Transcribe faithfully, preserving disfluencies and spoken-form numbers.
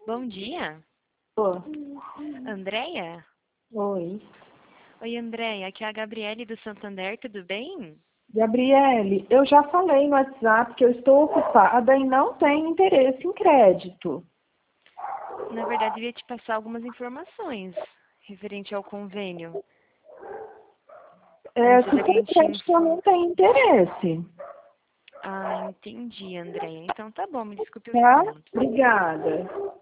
Bom dia, Ô, Andréia? oi. Oi, Andréia, aqui é a Gabriele do Santander, tudo bem? Gabriele, eu já falei no WhatsApp que eu estou ocupada e não tenho interesse em crédito. Na verdade, eu ia te passar algumas informações referente ao convênio. Eu não É, sei se se for alguém te crédito, eu informou. não tenho interesse. Ah, entendi, Andréia. Então tá bom, me desculpe o Tá? espanto. Obrigada.